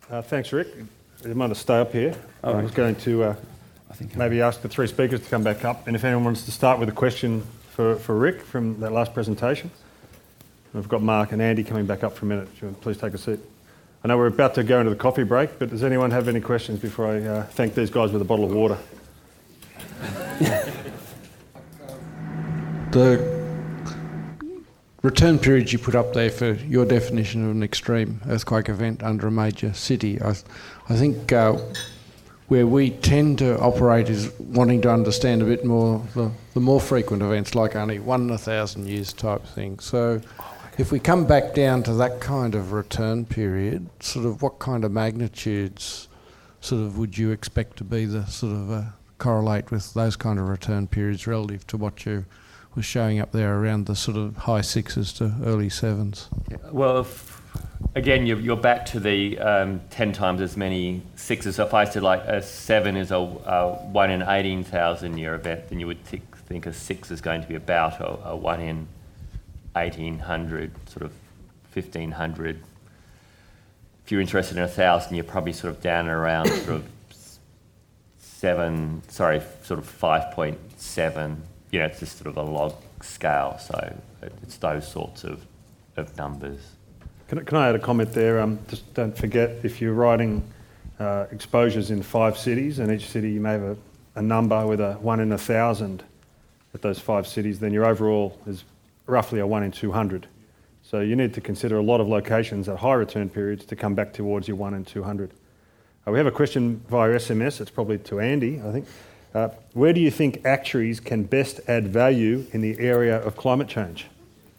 Thanks, Rick. You might have to stay up here. I was going to maybe ask the three speakers to come back up, and if anyone wants to start with a question for Rick from that last presentation. We've got Mark and Andy coming back up for a minute. Please take a seat. I know we're about to go into the coffee break, but does anyone have any questions before I thank these guys with a bottle of water? The return periods you put up there for your definition of an extreme earthquake event under a major city, I think where we tend to operate is wanting to understand a bit more the more frequent events, like only 1 in 1,000 years type thing. So if we come back down to that kind of return period, sort of what kind of magnitudes sort of would you expect to be the sort of correlate with those kind of return periods relative to what you was showing up there around the sort of high 6s to early 7s? Yeah. Well, again, you're back to the 10 times as many 6s. So if I said like a 7 is a 1 in 18,000 year event, then you would think a 6 is going to be about a 1 in 1,800, sort of 1,500. If you're interested in 1,000, you're probably sort of down around sort of 5.7. You know, it's just sort of a log scale, so it's those sorts of numbers. Can I add a comment there? Just don't forget, if you're writing exposures in 5 cities, and each city you may have a number with a 1 in 1,000 at those 5 cities, then your overall is roughly a 1 in 200. So you need to consider a lot of locations at high return periods to come back towards your 1 in 200. We have a question via SMS. It's probably to Andy, I think. Where do you think actuaries can best add value in the area of climate change?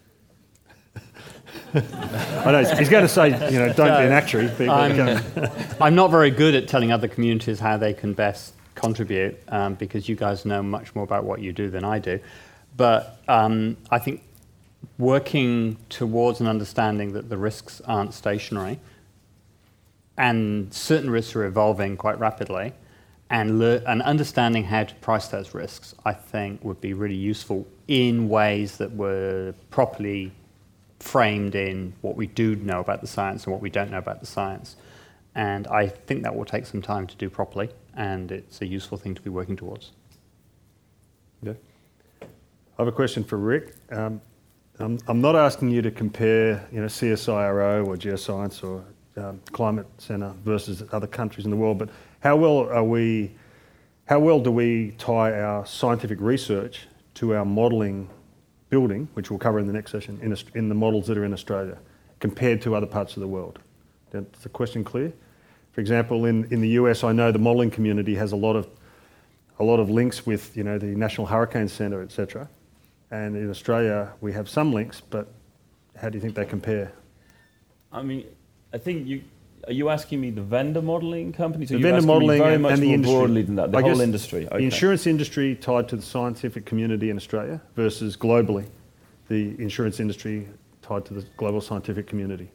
I know he's going to say, don't be an actuary. I'm not very good at telling other communities how they can best contribute because you guys know much more about what you do than I do. But I think working towards an understanding that the risks aren't stationary and certain risks are evolving quite rapidly, and understanding how to price those risks, I think, would be really useful in ways that were properly framed in what we do know about the science and what we don't know about the science. And I think that will take some time to do properly, and it's a useful thing to be working towards. Yeah. I have a question for Rick. I'm not asking you to compare, CSIRO or Geoscience or Climate Centre versus other countries in the world, but how well do we tie our scientific research to our modelling building, which we'll cover in the next session, in the models that are in Australia, compared to other parts of the world? Is the question clear? For example, in the US, I know the modelling community has a lot of links with the National Hurricane Centre, etc. And in Australia, we have some links, but how do you think they compare? I mean, I think are you asking me the vendor modelling companies? The vendor modelling and the industry. Broadly than that, the whole industry. Okay. The insurance industry tied to the scientific community in Australia versus globally, the insurance industry tied to the global scientific community.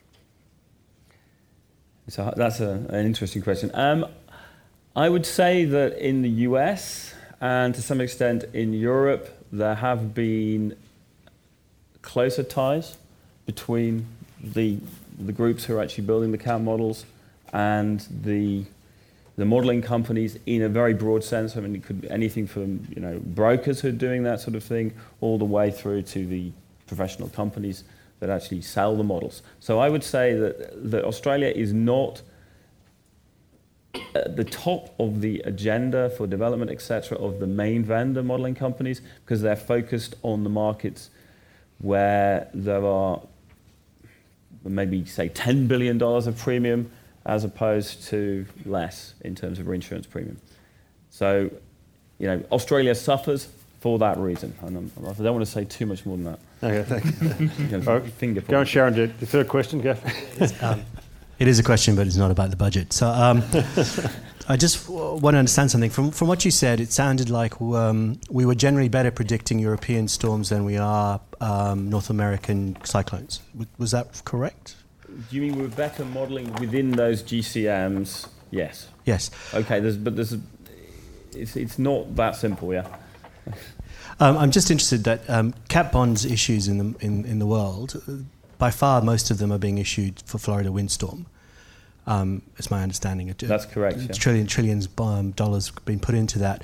So that's an interesting question. I would say that in the US and to some extent in Europe, there have been closer ties between the groups who are actually building the CAT models and the modelling companies in a very broad sense. I mean, it could be anything from brokers who are doing that sort of thing, all the way through to the professional companies that actually sell the models. So I would say that Australia is not at the top of the agenda for development, etc., of the main vendor modelling companies, because they're focused on the markets where there are maybe, say, $10 billion of premium as opposed to less in terms of reinsurance premium. So, Australia suffers for that reason. And I don't want to say too much more than that. Okay, thanks. Go on, Sharon, the third question, go. It is a question, but it's not about the budget. So I just want to understand something. From what you said, it sounded like we were generally better predicting European storms than we are North American cyclones. Was that correct? Do you mean we were better modelling within those GCMs? Yes. Yes. Okay, it's not that simple, yeah. I'm just interested that cat bonds issues in the world, by far most of them are being issued for Florida windstorm. It's my understanding. That's correct. Yeah. Trillions dollars being put into that.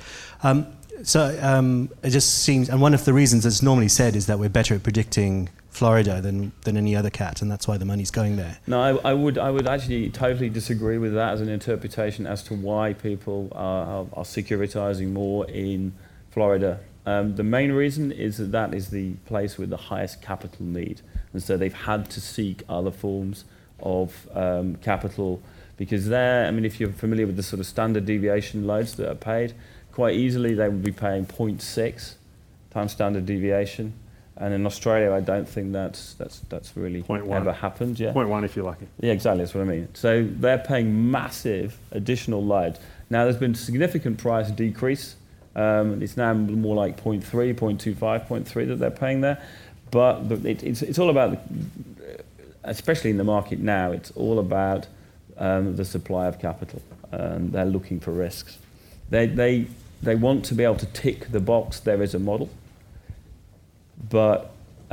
It just seems, and one of the reasons that's normally said is that we're better at predicting Florida than any other cat, and that's why the money's going there. No, I would actually totally disagree with that as an interpretation as to why people are securitizing more in Florida. The main reason is that is the place with the highest capital need, and so they've had to seek other forms of capital, because there, I mean, if you're familiar with the sort of standard deviation loads that are paid, quite easily they would be paying 0.6 times standard deviation. And in Australia, I don't think that's really 0.1. ever happened. Yeah, 0.1 if you're lucky. Yeah, exactly. That's what I mean. So they're paying massive additional loads. Now there's been significant price decrease. It's now more like 0.3, 0.25, 0.3 that they're paying there. But it's all about, especially in the market now, it's all about the supply of capital. They're looking for risks. They want to be able to tick the box. There is a model. But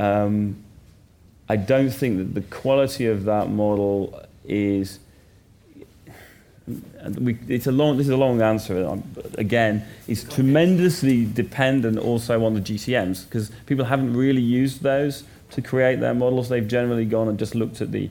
I don't think that the quality of that model is. This is a long answer. Again, it's tremendously dependent also on the GCMs, because people haven't really used those to create their models. They've generally gone and just looked at the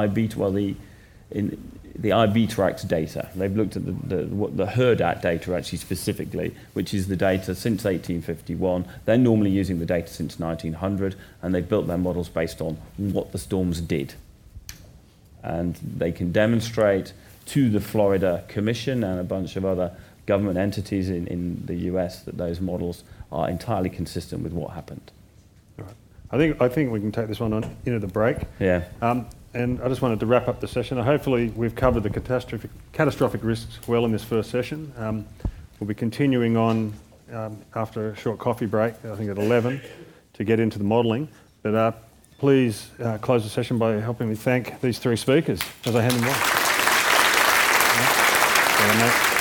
the IB-Trax data. They've looked at the HERDAT data actually specifically, which is the data since 1851. They're normally using the data since 1900, and they've built their models based on what the storms did. And they can demonstrate to the Florida Commission and a bunch of other government entities in the US that those models are entirely consistent with what happened. All right. I think we can take this one on into the break. Yeah. And I just wanted to wrap up the session. Hopefully we've covered the catastrophic risks well in this first session. We'll be continuing on after a short coffee break, I think at 11, to get into the modelling. But please close the session by helping me thank these three speakers as I hand them on.